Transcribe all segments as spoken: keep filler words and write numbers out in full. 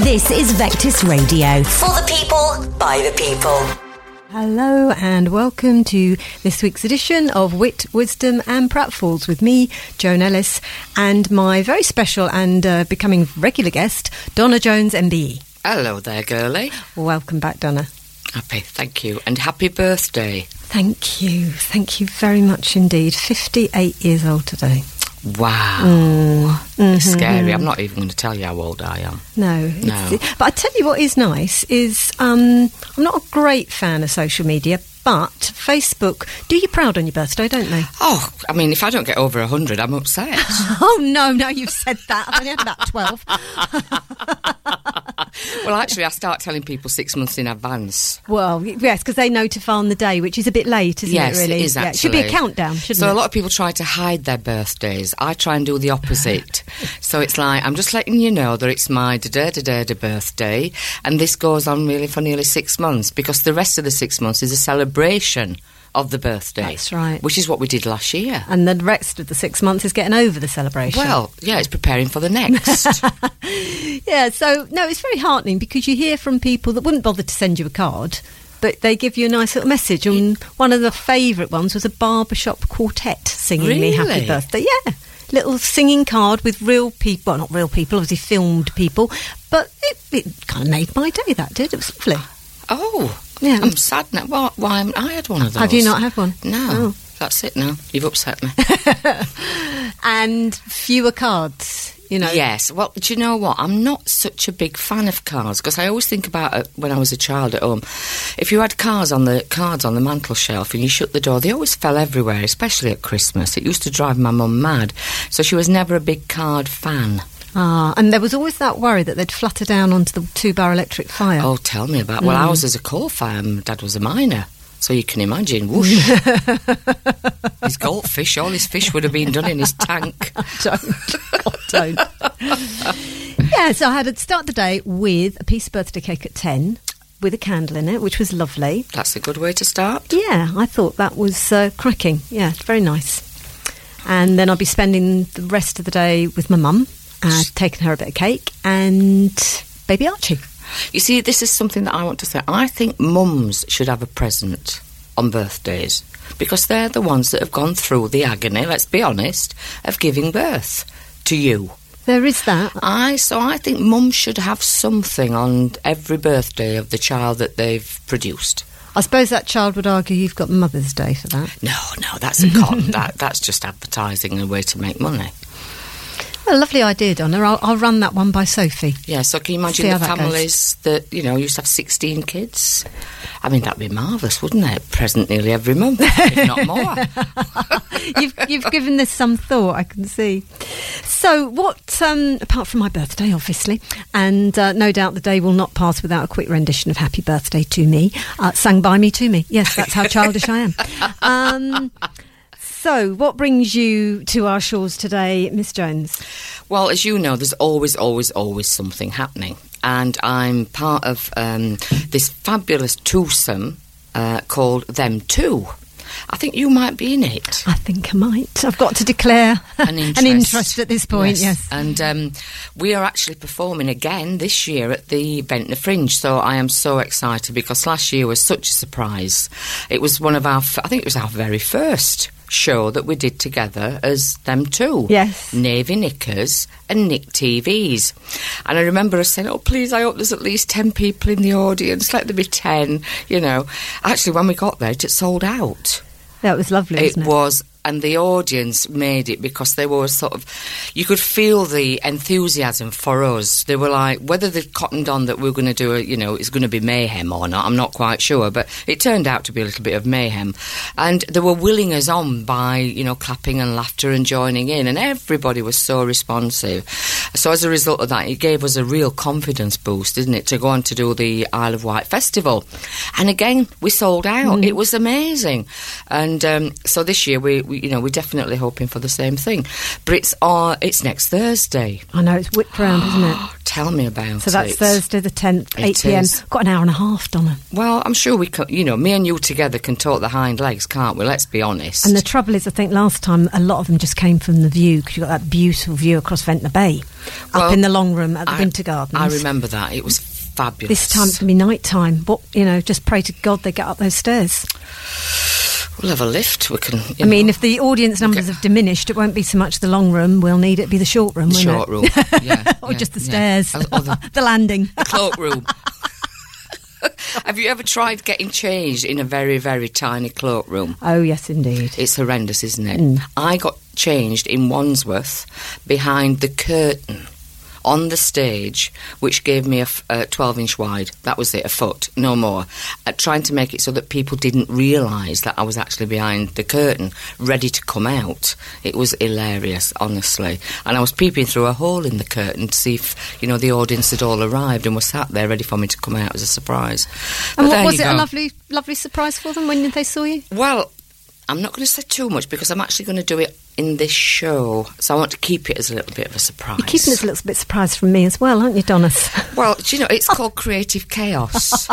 This is Vectis Radio. For the people, by the people. Hello and welcome to this week's edition of Wit, Wisdom and Pratfalls with me, Joan Ellis, and my very special and uh, becoming regular guest, Donna Jones, M B E. Hello there, girlie. Welcome back, Donna. Happy, thank you. And happy birthday. Thank you. Thank you very much indeed. fifty-eight years old today. Wow. Mm. Mm-hmm. It's scary. I'm not even going to tell you how old I am. No. No. But I tell you what is nice is um, I'm not a great fan of social media, but Facebook do you proud on your birthday, don't they? Oh, I mean, if I don't get over one hundred, I'm upset. Oh, no, no, you've said that. I've only had about twelve. Well, actually, I start telling people six months in advance. Well, yes, because they notify on the day, which is a bit late, isn't yes, it, really? Yes, it is, actually. Yeah, it should be a countdown, shouldn't so it? So a lot of people try to hide their birthdays. I try and do the opposite. So it's like, I'm just letting you know that it's my da-da-da-da birthday, and this goes on really for nearly six months, because the rest of the six months is a celebration of the birthday. That's right. Which is what we did last year. And the rest of the six months is getting over the celebration. Well, yeah, it's preparing for the next. Yeah, so, no, it's very heartening because you hear from people that wouldn't bother to send you a card, but they give you a nice little message. And one of the favourite ones was a barbershop quartet singing really? me happy birthday. Yeah, little singing card with real people, well, not real people, obviously filmed people, but it, it kind of made my day, that did. It was lovely. Oh, yeah. I'm sad now. Why, why haven't I had one of those? Have you not had one? No. Oh. That's it now. You've upset me. And fewer cards, you know. Yes. Well, do you know what? I'm not such a big fan of cards because I always think about it when I was a child at home. If you had cards on the cards on the mantel shelf and you shut the door, they always fell everywhere, especially at Christmas. It used to drive my mum mad. So she was never a big card fan. Ah, and there was always that worry that they'd flutter down onto the two-bar electric fire. Oh, tell me about it. Well, mm. I was as a coal fire, my dad was a miner. So you can imagine, whoosh, his goldfish, all his fish would have been done in his tank. Don't. God, don't. Yeah, so I had to start the day with a piece of birthday cake at ten with a candle in it, which was lovely. That's a good way to start. Yeah, I thought that was uh, cracking. Yeah, very nice. And then I'll be spending the rest of the day with my mum, uh, taking her a bit of cake, and baby Archie. You see, this is something that I want to say. I think mums should have a present on birthdays because they're the ones that have gone through the agony, let's be honest, of giving birth to you. There is that. I So I think mums should have something on every birthday of the child that they've produced. I suppose that child would argue you've got Mother's Day for that. No, no, that's a con. that, that's just advertising and a way to make money. Well, a lovely idea, Donna. I'll, I'll run that one by Sophie. Yeah, so can you imagine the that families goes. that, you know, used to have sixteen kids? I mean, that'd be marvellous, wouldn't it? Present nearly every month, if not more. you've, you've given this some thought, I can see. So what, um, apart from my birthday, obviously, and uh, no doubt the day will not pass without a quick rendition of Happy Birthday to Me, uh, sang by me to me. Yes, that's how childish I am. Um... So, what brings you to our shores today, Miss Jones? Well, as you know, there's always, always, always something happening. And I'm part of um, this fabulous twosome uh, called Them Two. I think you might be in it. I think I might. I've got to declare an interest, an interest at this point, yes. yes. And um, we are actually performing again this year at the Ventnor Fringe, so I am so excited because last year was such a surprise. It was one of our, I think it was our very first show that we did together as Them Two. Yes. Navy Knickers and Nick T Vs. And I remember us saying, oh, please, I hope there's at least ten people in the audience. Let there be ten, you know. Actually, when we got there, it sold out. That was lovely, it wasn't it? was, and the audience made it because they were sort of, you could feel the enthusiasm for us. They were like, whether they cottoned on that we were going to do a, you know, it's going to be mayhem or not, I'm not quite sure, but it turned out to be a little bit of mayhem. And they were willing us on by, you know, clapping and laughter and joining in, and everybody was so responsive. So as a result of that, it gave us a real confidence boost, didn't it, to go on to do the Isle of Wight Festival. And again, we sold out. Mm. It was amazing. And um, so this year we, we, you know, we're definitely hoping for the same thing. But it's uh, it's next Thursday. I know, it's whipped round, isn't it? Tell me about it. So that's Thursday the tenth, It eight p m. is. Got an hour and a half, Donna. Well, I'm sure we can, you know, me and you together can talk the hind legs, can't we? Let's be honest. And the trouble is, I think last time a lot of them just came from the view, because you've got that beautiful view across Ventnor Bay, Well, up in the long room at the I, Winter Gardens. I remember that. It was fabulous. This time it's going to be night time. What, you know, just pray to God they get up those stairs. We'll have a lift. We can. I mean, know, if the audience numbers Okay. have diminished, it won't be so much the long room. We'll need it be the short room, the won't short it? room, yeah, or yeah, just the yeah. stairs, Or the, the landing. the cloakroom. Have you ever tried getting changed in a very, very tiny cloakroom? Oh yes, indeed. It's horrendous, isn't it? Mm. I got changed in Wandsworth behind the curtain on the stage, which gave me a, f- a twelve inch wide. That was it, a foot, no more. Uh, trying to make it so that people didn't realise that I was actually behind the curtain, ready to come out. It was hilarious, honestly. And I was peeping through a hole in the curtain to see if, you know, the audience had all arrived and were sat there ready for me to come out as a surprise. But And what, there was you it a go. lovely, lovely surprise for them when they saw you? Well, I'm not going to say too much because I'm actually going to do it in this show, so I want to keep it as a little bit of a surprise. You're keeping us a little bit surprised from me as well, aren't you, Donna? Well, do you know, it's called creative chaos.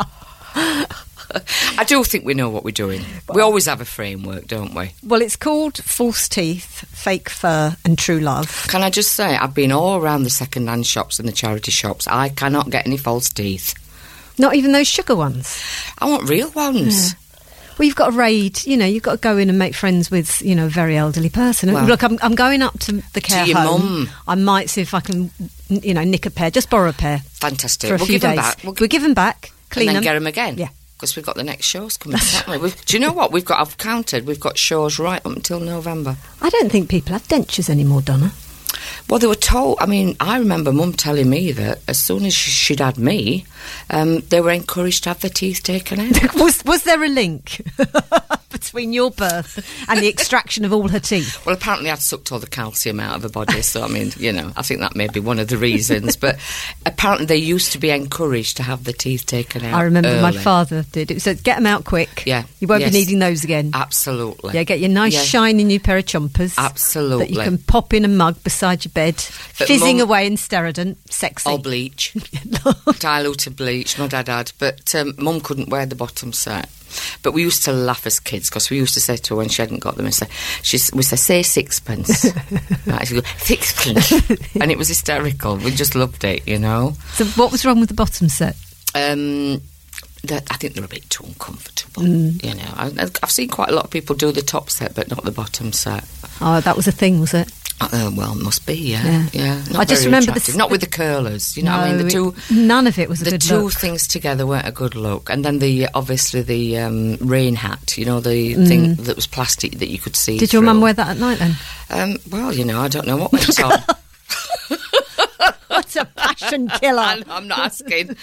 I do think we know what we're doing. We always have a framework, don't we? Well, it's called False Teeth, Fake Fur and True Love. Can I just say, I've been all around the second-hand shops and the charity shops. I cannot get any false teeth. Not even those sugar ones. I want real ones. Yeah. Well, you've got to raid, you know, you've got to go in and make friends with, you know, a very elderly person. Well, Look, I'm, I'm going up to the care to your home. mum. I might see if I can, you know, nick a pair, just borrow a pair Fantastic. for a we'll few give them days. back. We'll We'll give them back, clean and then them. get them again. Yeah. Because we've got the next shows coming up, haven't we? We've, do you know what? We've got, I've counted, we've got shows right up until November. I don't think people have dentures anymore, Donna. Well, they were told, I mean, I remember Mum telling me that as soon as she, she'd had me, um, they were encouraged to have their teeth taken out. was was there a link between your birth and the extraction of all her teeth? Well, apparently I'd sucked all the calcium out of her body, so I mean, you know, I think that may be one of the reasons. But apparently they used to be encouraged to have the teeth taken out I remember my early. father did. It said, get them out quick. Yeah, You won't yes. be needing those again. Absolutely. Yeah, get your nice Yeah. shiny new pair of chompers. Absolutely. That you can pop in a mug beside your bed, But fizzing Mum- away in Steradent. Sexy. Or bleach. Diluted bleach, my dad had. But um, Mum couldn't wear the bottom set. But we used to laugh as kids because we used to say to her when she hadn't got them, and say, she's, we say, say sixpence. Right, she'd go, sixpence. And it was hysterical. We just loved it, you know. So what was wrong with the bottom set? Um, that I think they're a bit too uncomfortable. Mm. You know, I, I've seen quite a lot of people do the top set, but not the bottom set. Oh, that was a thing, was it? Uh, well, must be, yeah, Yeah. yeah. Not I just very remember the attractive. s- not with the curlers. You know, what I mean, the No, two. it- none of it was a the good two look. things together weren't a good look, and then the obviously the um, rain hat. You know, the thing that was plastic that you could see. Mm. Did your through. mum wear that at night then? Um, well, you know, I don't know what went on. What's a passion killer? I'm, I'm not asking.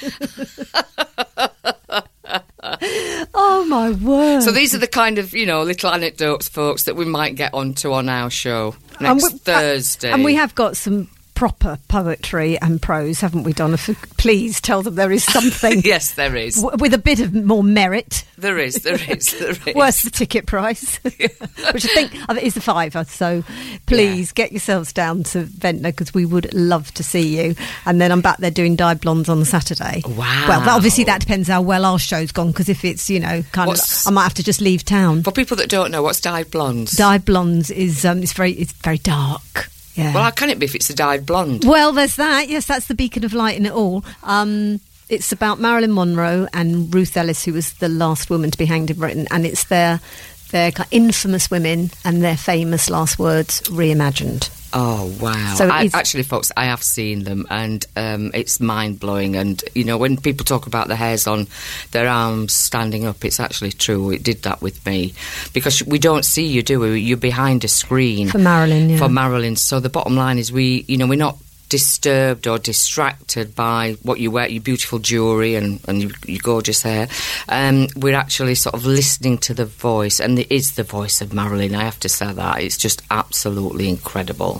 Oh my word! So these are the kind of, you know, little anecdotes, folks, that we might get onto on our show And next we- Thursday. And we have got some proper poetry and prose, haven't we, Donna? For, please tell them there is something Yes, there is. w- with a bit of more merit. There is. There is. There is. Worth the ticket price, which I think I think is a fiver. So please get yourselves down to Ventnor because we would love to see you. And then I'm back there doing Dyed Blondes on the Saturday. Wow. Well, that, obviously that depends how well our show's gone. Because if it's, you know, kind What's- of, I might have to just leave town. For people that don't know, what's dyed blondes? Dyed Blondes is um, it's very it's very dark. Yeah. Well, how can it be if it's a dyed blonde? Well, there's that. Yes, that's the beacon of light in it all. Um, it's about Marilyn Monroe and Ruth Ellis, who was the last woman to be hanged in Britain, and it's their their kind of infamous women and their famous last words reimagined. Oh, wow. So I, it's- actually, folks, I have seen them, and um, it's mind-blowing. And, you know, when people talk about the hairs on their arms standing up, it's actually true. It did that with me. Because we don't see you, do we? You're behind a screen. For Marilyn, yeah. For Marilyn. So the bottom line is we, you know, we're not disturbed or distracted by what you wear, your beautiful jewellery and, and your, your gorgeous hair. Um, we're actually sort of listening to the voice, and it is the voice of Marilyn, I have to say that. It's just absolutely incredible.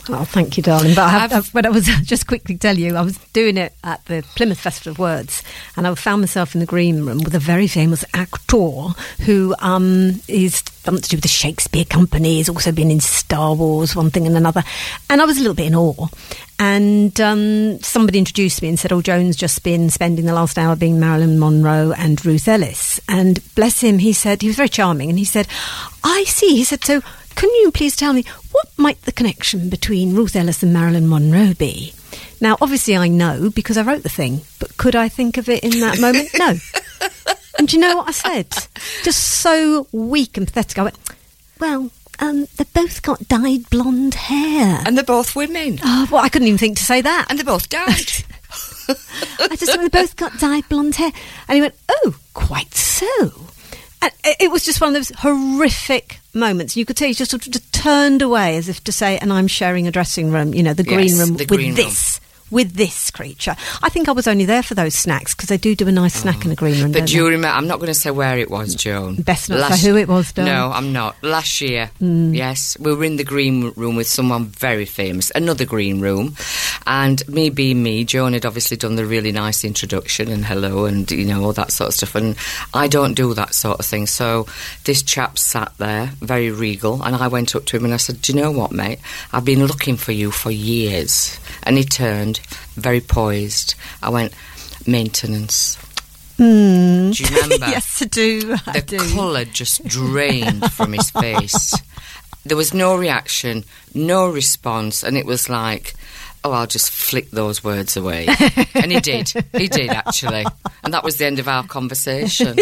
Oh, thank you, darling. But I have, I've, when I was just quickly tell you, I was doing it at the Plymouth Festival of Words, and I found myself in the green room with a very famous actor who um, is something to do with the Shakespeare Company. He's also been in Star Wars, one thing and another, and I was a little bit in awe. And um, somebody introduced me and said, "Oh, Joan's just been spending the last hour being Marilyn Monroe and Ruth Ellis." And bless him, he said, he was very charming, and he said, "I see." He said, "So can you please tell me, what might the connection between Ruth Ellis and Marilyn Monroe be?" Now, obviously I know because I wrote the thing, but could I think of it in that moment? No. And do you know what I said? Just so weak and pathetic. I went, well, um, they've both got dyed blonde hair. And they're both women. Oh, well, I couldn't even think to say that. And they both died. I just thought they both got dyed blonde hair. And he went, oh, quite so. And it was just one of those horrific moments. You could tell he just sort of just turned away as if to say, and I'm sharing a dressing room, you know, the green yes, room the with green this. Room. With this creature. I think I was only there for those snacks because they do do a nice oh. snack in the green room. But do you they? remember, I'm not going to say where it was, Joan. Best not Last, say who it was, darling. No, I'm not. Last year, mm. yes, we were in the green room with someone very famous, another green room. And me being me, Joan had obviously done the really nice introduction and hello and, you know, all that sort of stuff. And I don't do that sort of thing. So this chap sat there, very regal, and I went up to him and I said, do you know what, mate? I've been looking for you for years. And he turned, very poised. I went, maintenance. Mm. Do you remember? Yes, I do. I the do. colour just drained from his face. There was no reaction, no response, and it was like, oh, I'll just flick those words away. And he did. He did, actually. And that was the end of our conversation.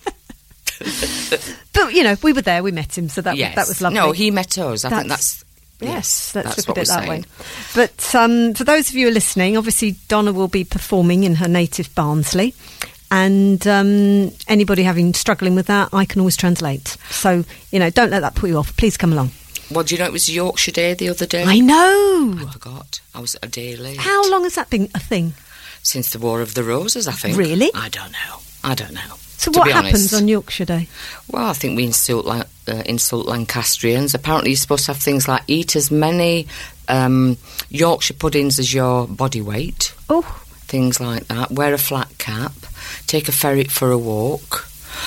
But, you know, we were there, we met him, so that, yes. that was lovely. No, he met us. I that's, think that's... Yes, yes let's that's look at it that saying. way. But um, for those of you who are listening, obviously Donna will be performing in her native Barnsley. And um, anybody having struggling with that, I can always translate. So, you know, don't let that put you off. Please come along. Well, do you know it was Yorkshire Day the other day? I know. I forgot. I was a day late. How long has that been a thing? Since the War of the Roses, I think. Really? I don't know. I don't know. So what happens on Yorkshire Day? Well, I think we insult, uh, insult Lancastrians. Apparently you're supposed to have things like eat as many um, Yorkshire puddings as your body weight. Oh. Things like that. Wear a flat cap. Take a ferret for a walk.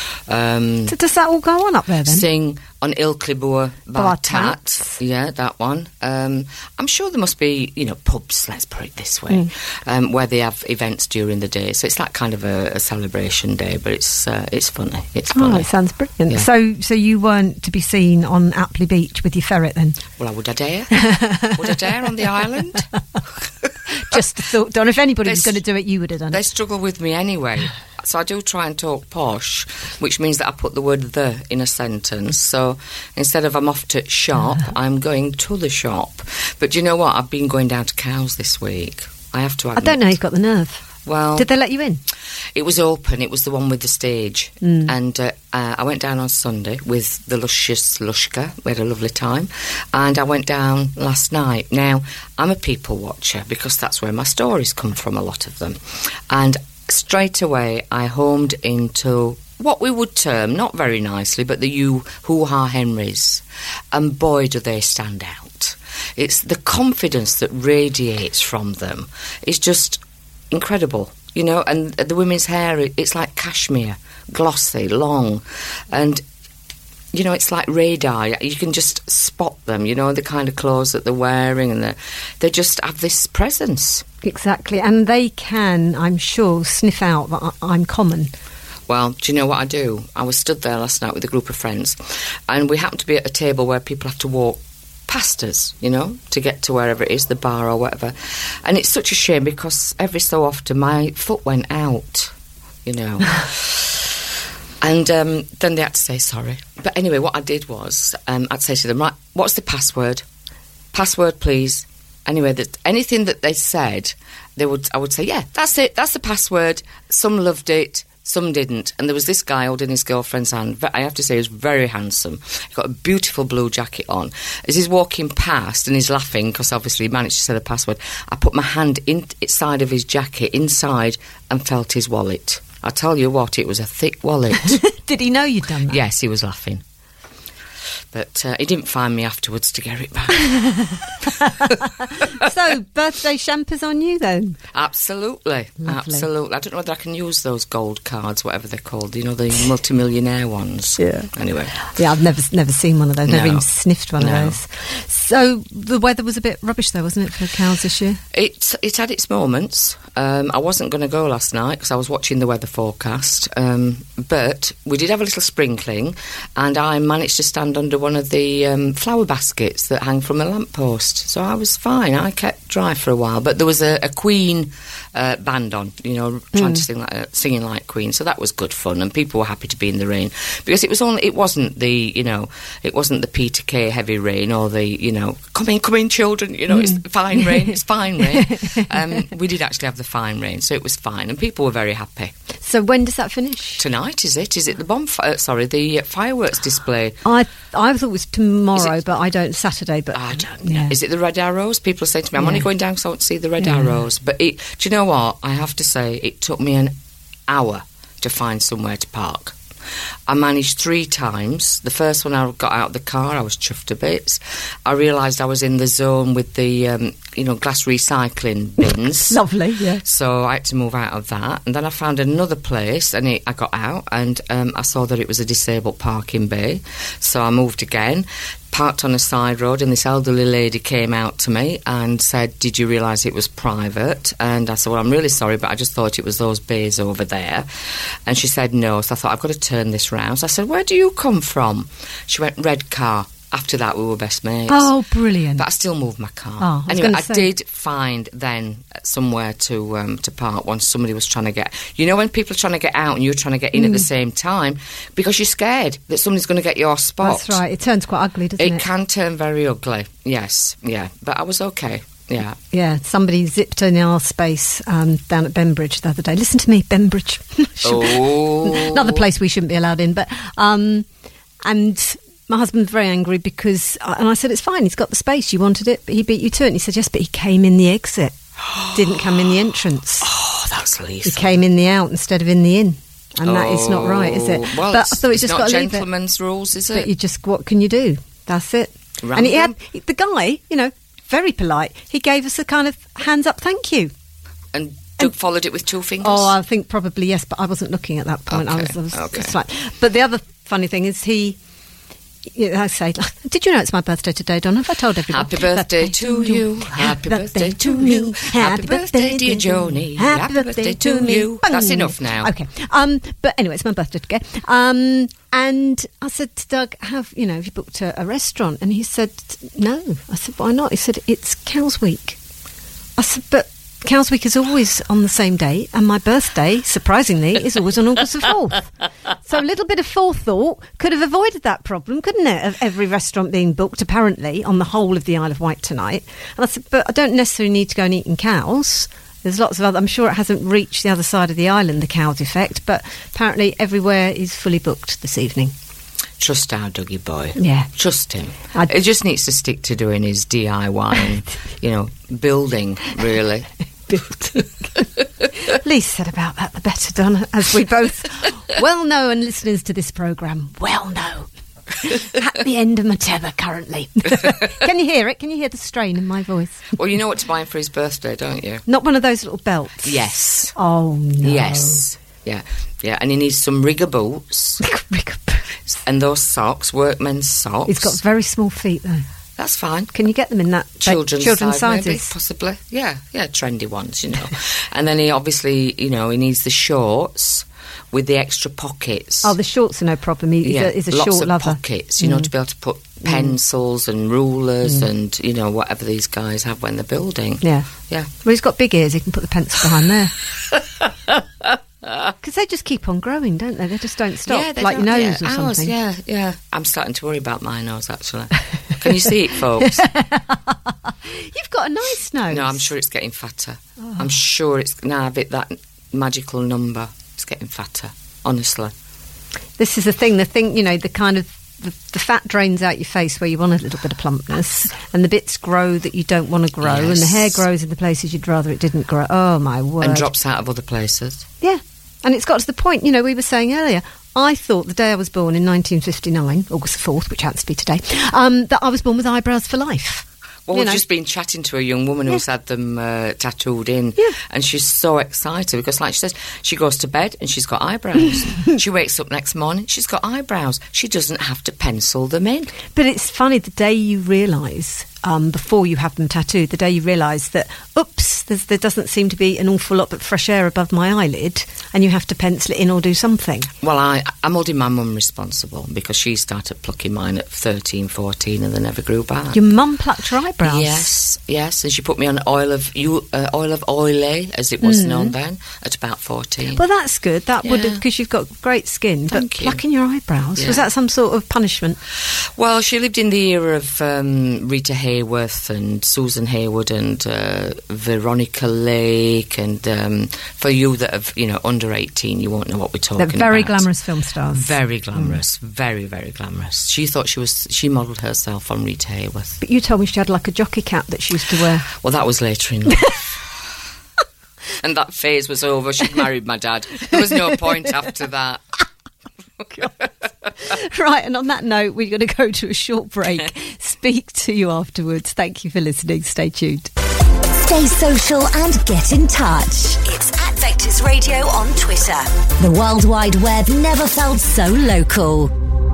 Um, so does that all go on up there then? Sing on Ilklibur Bar Tat. Tats. Yeah, that one. Um, I'm sure there must be, you know, pubs, let's put it this way, mm. um, where they have events during the day. So it's like kind of a, a celebration day, but it's uh, it's funny. It's funny. Oh, it sounds brilliant. Yeah. So so you weren't to be seen on Apley Beach with your ferret then? Well, I would I dare? Would I dare on the island? Just thought, Don, if anybody They was going to do it, you would have done they it. They struggle with me anyway. So I do try and talk posh, which means that I put the word the in a sentence. So instead of I'm off to shop, uh. I'm going to the shop. But do you know what? I've been going down to Cowes this week. I have to admit. I don't know how you've got the nerve. Well, did they let you in? It was open. It was the one with the stage. Mm. And uh, uh, I went down on Sunday with the luscious Lushka. We had a lovely time. And I went down last night. Now, I'm a people watcher because that's where my stories come from, a lot of them. And straight away, I homed into what we would term, not very nicely, but the you hoo-ha Henrys. And boy, do they stand out. It's the confidence that radiates from them. It's just incredible, you know, and the women's hair, it's like cashmere, glossy, long, and, you know, it's like radar. You can just spot them, you know, the kind of clothes that they're wearing, and they just have this presence. Exactly, and they can, I'm sure, sniff out that I'm common. Well, do you know what I do? I was stood there last night with a group of friends, and we happened to be at a table where people have to walk past us, you know, to get to wherever it is, the bar or whatever. And it's such a shame because every so often my foot went out, you know. And um, then they had to say sorry. But anyway, what I did was, um, I'd say to them, right, what's the password? Password, please. Anyway, that anything that they said, they would. I would say, yeah, that's it, that's the password. Some loved it, some didn't. And there was this guy holding his girlfriend's hand. I have to say, he was very handsome. He got a beautiful blue jacket on. As he's walking past and he's laughing, because obviously he managed to say the password, I put my hand in, inside of his jacket, inside, and felt his wallet. I tell you what, it was a thick wallet. Did he know you'd done that? Yes, he was laughing. But uh, he didn't find me afterwards to get it back. So, birthday champers on you then? Absolutely, Lovely. absolutely. I don't know whether I can use those gold cards, whatever they're called. You know, the multimillionaire ones. Yeah. Anyway. Yeah, I've never never seen one of those. Never No. even sniffed one No. of those. So the weather was a bit rubbish, though, wasn't it, for cows this year? It it had its moments. Um, I wasn't going to go last night because I was watching the weather forecast. Um, but we did have a little sprinkling, and I managed to stand under one of the um, flower baskets that hang from a lamppost. So I was fine. I kept dry for a while. But there was a, a Queen uh, band on, you know, trying Mm. to sing like uh, singing like Queen. So that was good fun, and people were happy to be in the rain because it was only it wasn't the you know it wasn't the Peter Kay heavy rain or the you know come in come in children you know Mm. it's fine rain it's fine rain. Um, we did actually have the fine rain, so it was fine, and people were very happy. So when does that finish? Tonight, is it? Is it the bonfire? Sorry, the uh, fireworks display. I I thought it was tomorrow, Is it- but I don't. Saturday, but I don't know. yeah. Is it the Red Arrows? People are saying to me, I'm Yeah. only going down because I want to see the Red Yeah. Arrows. But it, do you know what? I have to say, it took me an hour to find somewhere to park. I managed three times. The first one I got out of the car, I was chuffed to bits. I realised I was in the zone with the, um, you know, glass recycling bins. Lovely, yeah. So I had to move out of that. And then I found another place, and it, I got out, and um, I saw that it was a disabled parking bay. So I moved again, parked on a side road, and this elderly lady came out to me and said, did you realise it was private? And I said, well, I'm really sorry, but I just thought it was those bays over there. And she said no. So I thought, I've got to turn this round. So I said, where do you come from? She went, red car. After that, we were best mates. Oh, brilliant. But I still moved my car. Oh, I was anyway, gonna I say- did find then somewhere to um, to park once somebody was trying to get... You know when people are trying to get out and you're trying to get in at the same time because you're scared that somebody's going to get your spot. That's right. It turns quite ugly, doesn't it? It can turn very ugly, yes, yeah. But I was okay, yeah. Yeah, somebody zipped in our space um, down at Benbridge the other day. Listen to me, Benbridge. Oh. Another place we shouldn't be allowed in. But um, and my husband's very angry because, and I said, it's fine, he's got the space, you wanted it, but he beat you to it. And he said, yes, but he came in the exit, didn't come in the entrance. Oh, that's He lethal. came in the out instead of in the in. And that is not right, is it? Oh, Well, but I it's, thought you it's just not got to leave it. gentleman's rules, is But it? you just, what can you do? That's it. And he had, Random. the guy, you know, very polite, he gave us a kind of hands up thank you. And Doug followed it with two fingers? Oh, I think probably yes, but I wasn't looking at that point. I Okay, was, I was okay. it's like, but the other funny thing is he. Yeah, I say, did you know it's my birthday today, Donna? Have I told everyone? Happy birthday to you. Happy birthday to me. Happy birthday, dear Joni. Happy birthday to you. That's enough now. Okay. Um, but anyway, it's my birthday today. Um, and I said to Doug, "Have you know? Have you booked a, a restaurant?" And he said, "No." I said, "Why not?" He said, "It's Cows Week." I said, "But Cows Week is always on the same day, and my birthday, surprisingly, is always on August the fourth. So a little bit of forethought could have avoided that problem, couldn't it, of every restaurant being booked, apparently, on the whole of the Isle of Wight tonight. And I said, but I don't necessarily need to go and eat in cows. There's lots of other... I'm sure it hasn't reached the other side of the island, the cows effect, but apparently everywhere is fully booked this evening. Trust our Dougie boy. Yeah. Trust him. I- He just needs to stick to doing his D I Y and, you know, building, really. Least said about that, the better, Donna, as we both well know, and listeners to this programme well know. At the end of my tether currently. Can you hear it? Can you hear the strain in my voice? Well, you know what to buy him for his birthday, don't you? Not one of those little belts. Yes. Oh, no. Yes. Yeah. Yeah. And he needs some rigger boots Rigger boots. and those socks, workmen's socks. He's got very small feet, though. That's fine. Can you get them in that Children's, children's size, maybe, sizes? possibly. Yeah, yeah, trendy ones, you know. And then he obviously, you know, he needs the shorts with the extra pockets. Oh, the shorts are no problem. He, he's, yeah, a, he's a lots short of lover. pockets, you know, to be able to put pencils and rulers and, you know, whatever these guys have when they're building. Yeah. Yeah. Well, he's got big ears. He can put the pencil behind there. Because they just keep on growing, don't they? They just don't stop, Yeah, they like your don't- nose yeah, or ours, something. Yeah, yeah. I'm starting to worry about my nose, actually. Can you see it, folks? You've got a nice nose. No, I'm sure it's getting fatter. I'm sure it's now a bit that magical number. It's getting fatter, honestly. This is the thing, the thing, you know, the kind of, the, the fat drains out your face where you want a little bit of plumpness, and the bits grow that you don't want to grow, and the Yes. hair grows in the places you'd rather it didn't grow. Oh, my word. And drops out of other places. Yeah. And it's got to the point, you know, we were saying earlier, I thought the day I was born in nineteen fifty-nine, August the fourth, which happens to be today, um, that I was born with eyebrows for life. Well, you we've know. just been chatting to a young woman Yeah. who's had them uh, tattooed in, Yeah. and she's so excited because, like she says, she goes to bed and she's got eyebrows. She wakes up next morning, she's got eyebrows. She doesn't have to pencil them in. But it's funny, the day you realise, um, before you have them tattooed, the day you realise that, oops, there's, there doesn't seem to be an awful lot of fresh air above my eyelid, and you have to pencil it in or do something. Well, I, I'm holding my mum responsible because she started plucking mine at thirteen, fourteen and they never grew back. Your mum plucked your eyebrows? Yes, yes, and she put me on oil of you, uh, oil of oil, as it was known then, at about fourteen. Well, that's good. That would Yeah. because you've got great skin. Thank but you. plucking your eyebrows, Yeah. was that some sort of punishment? Well, she lived in the era of um, Rita Hayworth and Susan Hayward and uh, Veronica Lake, and um, for you that have, you know, under eighteen, you won't know what we're talking They're about. very glamorous film stars. Very glamorous, very, very glamorous. She thought she was, she modelled herself on Rita Hayworth. But you told me she had like a jockey cap that she used to wear. Well, that was later in life. And that phase was over. She'd married my dad. There was no point after that. Right, and on that note, we're going to go to a short break. Speak to you afterwards. Thank you for listening. Stay tuned. Stay social and get in touch. It's at Vectors Radio on Twitter. The World Wide Web never felt so local.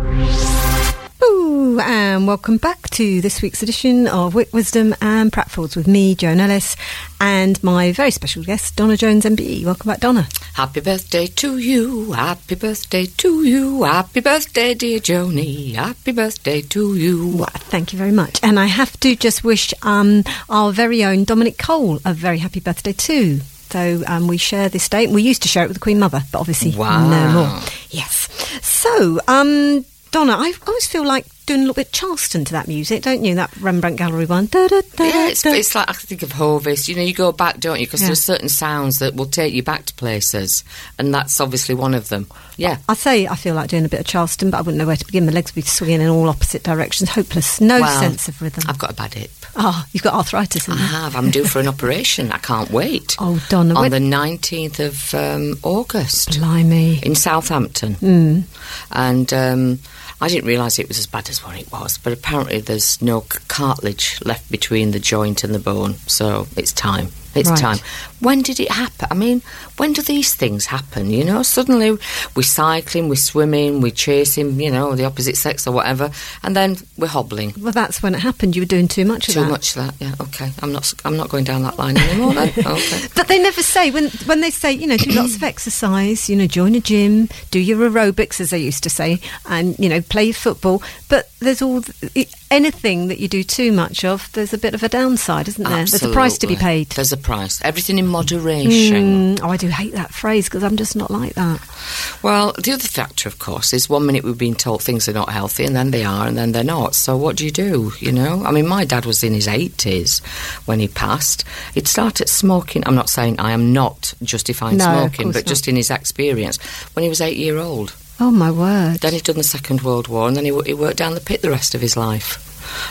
Ooh, and welcome back to this week's edition of Wit, Wisdom and Pratfalls with me, Joan Ellis, and my very special guest, Donna Jones, M B E. Welcome back, Donna. Happy birthday to you, happy birthday to you, happy birthday, dear Joni, happy birthday to you. Well, thank you very much. And I have to just wish um, our very own Dominic Cole a very happy birthday too. So um, we share this date. We used to share it with the Queen Mother, but obviously Wow. no more. Yes. So, um, Donna, I always feel like doing a little bit Charleston to that music, don't you? That Rembrandt Gallery one. Da, da, da, Yeah, it's, da. it's like I think of Hovis. You know, you go back, don't you? Because Yeah. there's certain sounds that will take you back to places, and that's obviously one of them. Yeah. I say I feel like doing a bit of Charleston, but I wouldn't know where to begin. My legs would be swinging in all opposite directions. Hopeless. No Well, sense of rhythm. I've got a bad hip. Oh, you've got arthritis, I haven't you? have. I'm due for an operation. I can't wait. Oh, Donna. On when- the nineteenth of um, August Blimey. in Southampton. Mm. And um, I didn't realise it was as bad as what it was, but apparently there's no c- cartilage left between the joint and the bone, so it's time. It's Right. time. When did it happen? I mean, when do these things happen, you know? Suddenly we're cycling, we're swimming, we're chasing, you know, the opposite sex or whatever, and then we're hobbling. Well, that's when it happened. You were doing too much of Too that. much of that, yeah, okay. I'm not I'm not going down that line anymore then. Okay. But they never say, when when they say, you know, do lots of exercise, you know, join a gym, do your aerobics, as they used to say, and, you know, play your football. But there's all, anything that you do too much of, there's a bit of a downside, isn't there? There's a price to be Absolutely. paid. There's a price. Everything in moderation. Mm, oh, I do hate that phrase because I'm just not like that. Well, the other factor, of course, is one minute we've been told things are not healthy, and then they are, and then they're not. So what do you do, you know? I mean, my dad was in his eighties when he passed. He'd started smoking. I'm not saying I am not justifying No, of smoking, course but not. just in his experience, when he was eight year old. Oh, my word. Then he'd done the Second World War, and then he, w- he worked down the pit the rest of his life.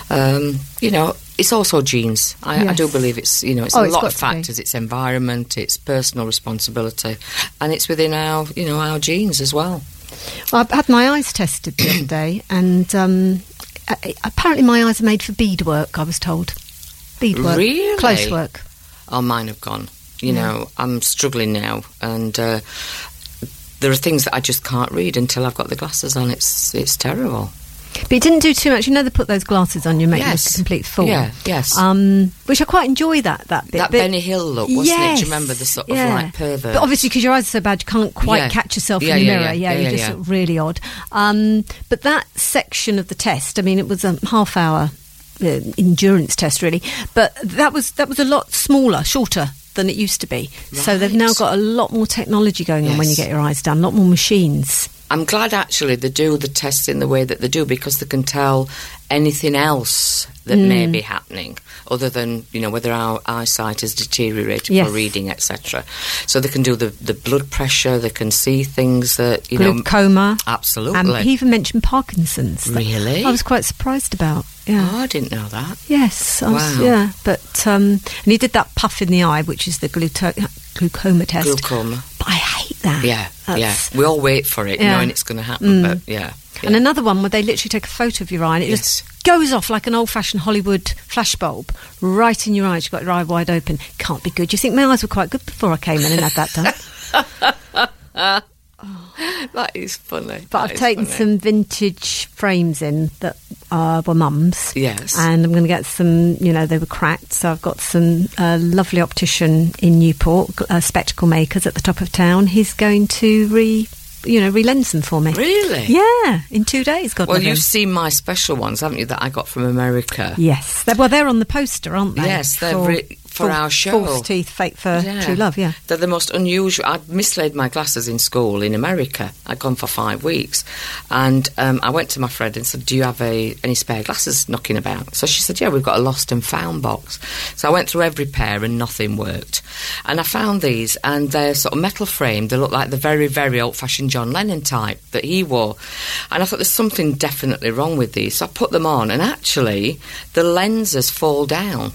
Um, you know, it's also genes. I, I Yes. do believe it's, you know, it's Oh, a it's lot got of to be. factors. It's environment, it's personal responsibility, and it's within our, you know, our genes as well. Well, I had my eyes tested the other day, and um, a- apparently my eyes are made for beadwork, I was told. Beadwork. Really? Close work. Oh, mine have gone. You Yeah. know, I'm struggling now, and uh, there are things that I just can't read until I've got the glasses on. It's it's terrible. But it didn't do too much. You know, they put those glasses on you, make you look Yes. a complete fool. Yeah, yes. Um, which I quite enjoy that that bit. That but- Benny Hill look, wasn't it? Yes, Do you remember the sort of yeah. like pervert? But obviously, because your eyes are so bad, you can't quite Yeah. catch yourself Yeah, in the yeah, mirror. yeah. Yeah, Yeah, you're yeah, just yeah. sort of really odd. Um, but that section of the test, I mean, it was a half hour uh, endurance test, really. But that was that was a lot smaller, shorter than it used to be. So they've now Right. got a lot more technology going on when you Yes. get your eyes done, a lot more machines. I'm glad actually they do the tests in the way that they do, because they can tell anything else that may Mm. be happening other than, you know, whether our eyesight has deteriorated Yes. for reading, et cetera. So they can do the, the blood pressure, they can see things that, you know... Glaucoma. Absolutely. And he even mentioned Parkinson's. That Really? I was quite surprised about. Yeah. Oh, I didn't know that. Yes. I was, Wow. yeah. But um, and he did that puff in the eye, which is the gluto- glaucoma test. Glaucoma. But I hate that. Yeah, That's- yeah. We all wait for it, Yeah. knowing it's going to happen, Mm. but yeah. And another one where they literally take a photo of your eye and it Yes. just goes off like an old-fashioned Hollywood flashbulb right in your eyes. You've got your eye wide open. Can't be good. You think my eyes were quite good before I came in and had that done? That is funny. But That I've is taken funny. some vintage frames in that uh, were mum's. Yes. And I'm going to get some, you know, they were cracked. So I've got some uh, lovely optician in Newport, uh, spectacle makers at the top of town. He's going to re, you know, re-lens them for me. Really? Yeah, in two days, God Well, love him. you've seen my special ones, haven't you, that I got from America? Yes. They're, well, they're on the poster, aren't they? Yes, they're re- for our show. False teeth, fake for Yeah. true love, yeah. They're the most unusual. I'd mislaid my glasses in school in America. I'd gone for five weeks. And um, I went to my friend and said, do you have a, any spare glasses knocking about? So she said, yeah, we've got a lost and found box. So I went through every pair and nothing worked. And I found these, and they're sort of metal framed. They look like the very, very old-fashioned John Lennon type that he wore. And I thought there's something definitely wrong with these. So I put them on, and actually the lenses fall down.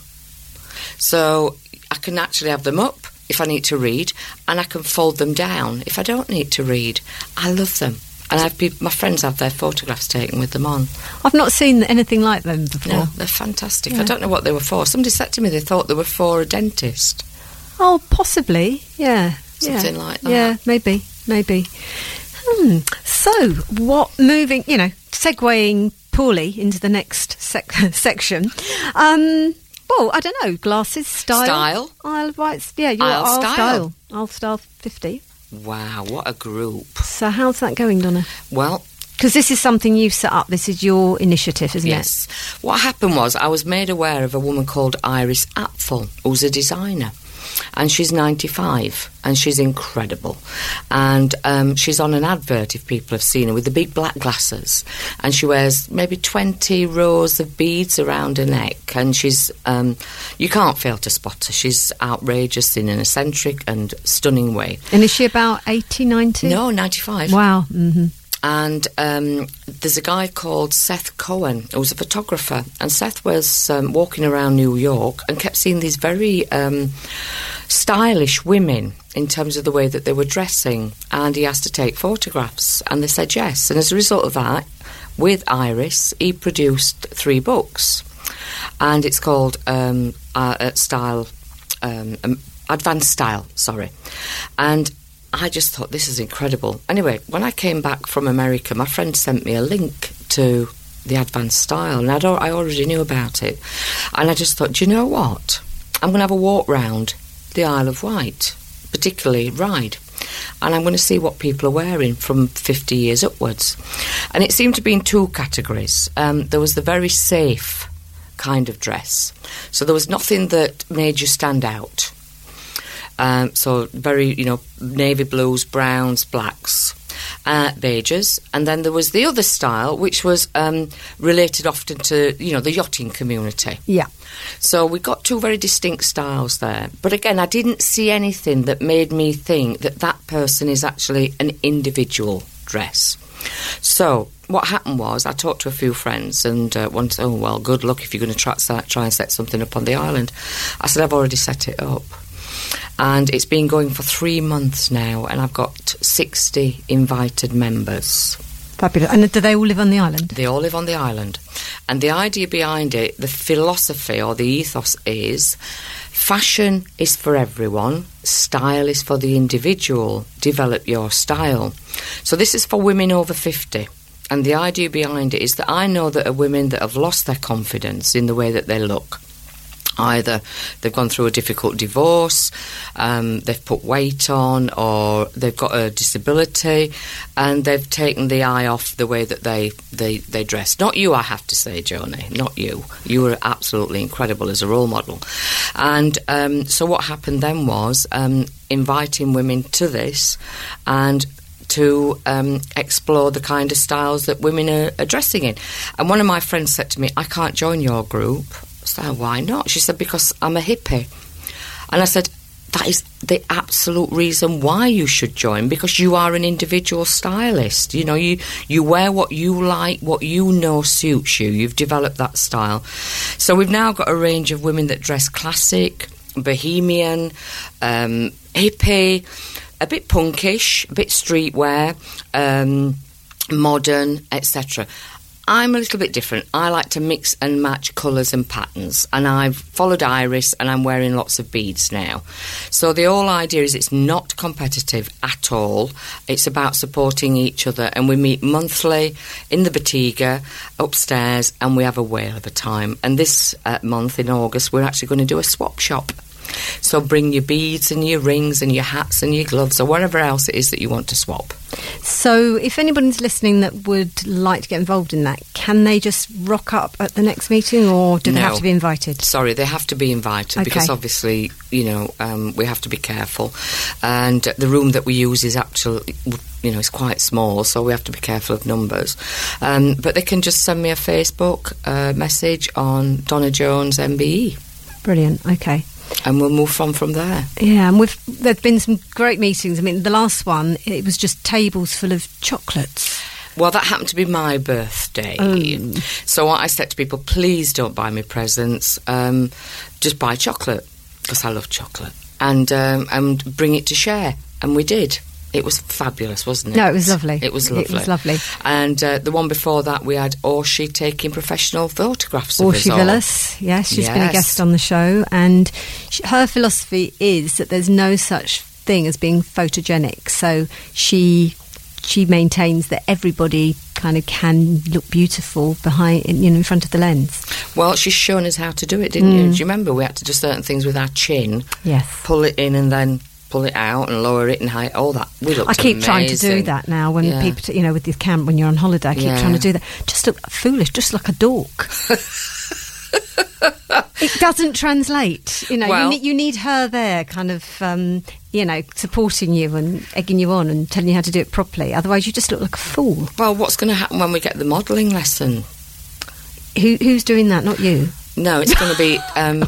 So I can actually have them up if I need to read, and I can fold them down if I don't need to read. I love them. And I've pe- my friends have their photographs taken with them on. I've not seen anything like them before. No, they're fantastic. Yeah. I don't know what they were for. Somebody said to me they thought they were for a dentist. Oh, possibly, yeah. Something yeah. like that. Yeah, maybe, maybe. Hmm. So, what, moving, you know, segueing poorly into the next sec- section. Um, well, I don't know, glasses, style. Style. I'll, right, yeah, you're I'll I'll style. style. I'll style fifty. Wow, what a group. So, how's that going, Donna? Well, Because this is something you've set up. This is your initiative, isn't yes. What happened was I was made aware of a woman called Iris Apfel, who's a designer. And she's ninety-five, and she's incredible. And um, she's on an advert, if people have seen her, with the big black glasses. And she wears maybe twenty rows of beads around her neck. And she's, um, you can't fail to spot her. She's outrageous in an eccentric and stunning way. it? And is she about eighty, ninety? No, ninety-five. Wow. Mm-hmm. And um, there's a guy called Seth Cohen, who's a photographer. And Seth was um, walking around New York and kept seeing these very um, stylish women in terms of the way that they were dressing. And he asked to take photographs. And they said yes. And as a result of that, with Iris, he produced three books. And it's called um, uh, Style, um, um, Advanced Style, sorry. And I just thought, this is incredible. Anyway, when I came back from America, my friend sent me a link to the Advanced Style, and I'd, al- I already knew about it. And I just thought, do you know what? I'm going to have a walk round the Isle of Wight, particularly Ryde, and I'm going to see what people are wearing from fifty years upwards. And it seemed to be in two categories. Um, there was the very safe kind of dress. So there was nothing that made you stand out. Um, so very, you know, navy blues, browns, blacks, uh, beiges. And then there was the other style, which was um, related often to, you know, the yachting community. Yeah. So we got two very distinct styles there. But again, I didn't see anything that made me think that that person is actually an individual dress. So what happened was I talked to a few friends, and uh, one said, oh, well, good luck if you're going to try, try and set something up on the island. I said, I've already set it up. And it's been going for three months now, and I've got sixty invited members. Fabulous. And do they all live on the island? They all live on the island. And the idea behind it, the philosophy or the ethos is fashion is for everyone, style is for the individual. Develop your style. So this is for women over fifty. And the idea behind it is that I know that are women that have lost their confidence in the way that they look. Either they've gone through a difficult divorce, um, they've put weight on, or they've got a disability, and they've taken the eye off the way that they, they, they dress. Not you, I have to say, Joni, not you. You were absolutely incredible as a role model. And um, so what happened then was um, inviting women to this and to um, explore the kind of styles that women are, are dressing in. And one of my friends said to me, I can't join your group. So why not? She said, because I'm a hippie. And I said, that is the absolute reason why you should join, because you are an individual stylist. You know, you, you wear what you like, what you know suits you. You've developed that style. So we've now got a range of women that dress classic, bohemian, um, hippie, a bit punkish, a bit streetwear, um, modern, et cetera. I'm a little bit different. I like to mix and match colours and patterns, and I've followed Iris, and I'm wearing lots of beads now. So the whole idea is it's not competitive at all. It's about supporting each other, and we meet monthly in the Bottega upstairs, and we have a whale of a time. And this uh, month in August, we're actually going to do a swap shop. So bring your beads and your rings and your hats and your gloves or whatever else it is that you want to swap. So if anybody's listening that would like to get involved in that, can they just rock up at the next meeting, or do they No. have to be invited? Sorry, they have to be invited, Okay. because obviously, you know, um, we have to be careful. And the room that we use is actually, you know, it's quite small, so we have to be careful of numbers. Um, but they can just send me a Facebook uh, message on Donna Jones M B E. Brilliant, okay. And we'll move on from there. Yeah, and we've, there've been some great meetings. I mean, the last one, it was just tables full of chocolates. Well, that happened to be my birthday. Um. So what I said to people, please don't buy me presents. Um, just buy chocolate, because I love chocolate. And, um, and bring it to share. And we did. It was fabulous, wasn't it? No, it was lovely. It was lovely. It was lovely. And uh, the one before that, we had Orshi taking professional photographs of us Orshi all. Villas, yes, she's been a Yes. guest on the show, and sh her philosophy is that there's no such thing as being photogenic. So she she maintains that everybody kind of can look beautiful behind, you know, in front of the lens. Well, she's shown us how to do it, didn't Mm. you? Do you remember we had to do certain things with our chin? Yes. Pull it in and then pull it out and lower it and high, all that. We looked I keep amazing. trying to do that now when Yeah. people, t- you know, with the camp when you're on holiday. I keep Yeah. trying to do that. Just look foolish, just like a dork. It doesn't translate. You know, Well- you, need, you need her there, kind of, um, you know, supporting you and egging you on and telling you how to do it properly. Otherwise, you just look like a fool. Well, what's going to happen when we get the modelling lesson? Who, who's doing that? Not you. No, it's going to be um,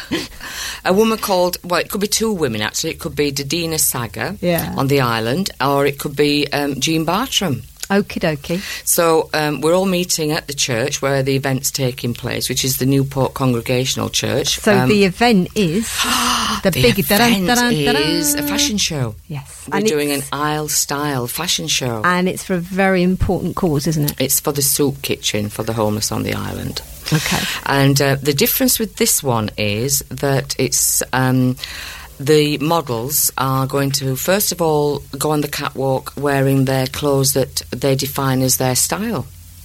a woman called, well, it could be two women, actually. It could be Dadina Saga Yeah. on the island, or it could be um, Jean Bartram. Okie dokie. So um, we're all meeting at the church where the event's taking place, which is the Newport Congregational Church. So Um, the event is the, the big event da-dun, is a fashion show. Yes, We're and doing an it's- aisle-style fashion show. and it's for a very important cause, isn't it? It's for the soup kitchen for the homeless on the island. Okay. And uh, the difference with this one is that it's um, the models are going to, first of all, go on the catwalk wearing their clothes that they define as their style.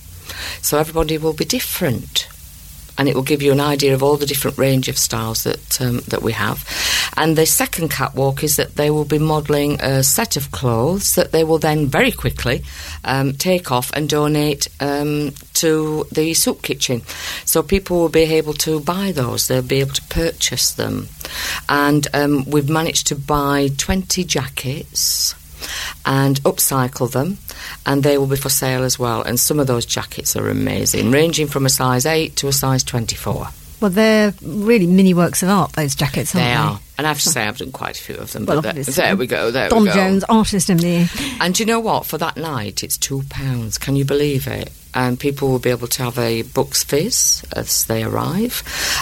So everybody will be different. And it will give you an idea of all the different range of styles that um, that we have. And the second catwalk is that they will be modelling a set of clothes that they will then very quickly um, take off and donate um, to the soup kitchen. So people will be able to buy those. They'll be able to purchase them. And um, we've managed to buy twenty jackets and upcycle them, and they will be for sale as well. And some of those jackets are amazing, ranging from a size eight to a size twenty-four. Well, they're really mini works of art, those jackets, aren't They they? are. And I have to say, I've done quite a few of them. Well, but there, obviously. there we go, there Don we go. Jones, artist in the year. And do you know what? For that night, it's two pounds. Can you believe it? And people will be able to have a Bucks Fizz as they arrive.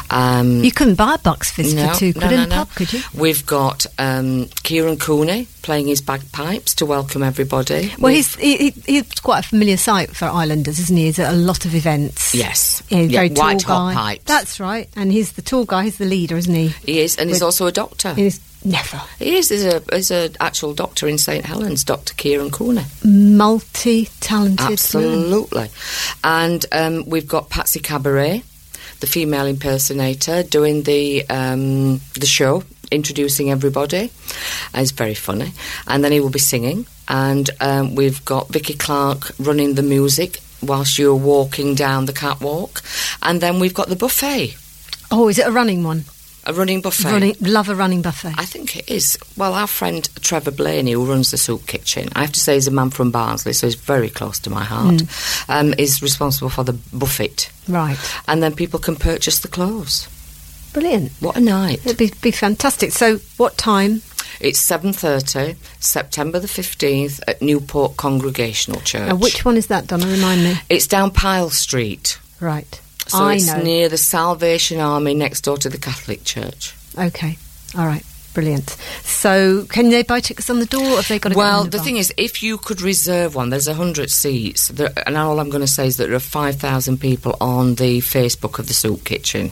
Um, You couldn't buy a Bucks Fizz no, for two quid no, in no, a no. pub, could you? We've got um, Kieran Cooney playing his bagpipes to welcome everybody. Well, We've- he's he, he- he's quite a familiar sight for Islanders, isn't he? He's at a lot of events. Yes. Yeah, he's a Yeah, very tall white hot guy. pipes. That's right. And he's the tall guy. He's the leader, isn't he? He is, and he's With- also a doctor. He's never He is. He's a he's a actual doctor in Saint Helens, Doctor Kieran Cooney. multi-talented. man. Absolutely. And um, we've got Patsy Cabaret, the female impersonator, doing the um, the show, introducing everybody. And it's very funny. And then he will be singing. And um, we've got Vicky Clark running the music whilst you're walking down the catwalk. And then we've got the buffet, Oh, is it a running one? a running buffet. Running, love a running buffet. I think it is. Well, our friend Trevor Blaney, who runs the soup kitchen, I have to say he's a man from Barnsley, so he's very close to my heart, Mm. um, is responsible for the buffet. Right. And then people can purchase the clothes. Brilliant. What a night. It'd be, be fantastic. So, what time? It's seven thirty, September the fifteenth, at Newport Congregational Church. Now, which one is that, Donna? Remind me. It's down Pyle Street. Right. So I it's know. near the Salvation Army next door to the Catholic Church. Okay. All right. Brilliant. So, can they buy tickets on the door, or have they got to Well, go in the advance? thing is, if you could reserve one, there's one hundred seats, there, and all I'm going to say is that there are five thousand people on the Facebook of the Soup Kitchen.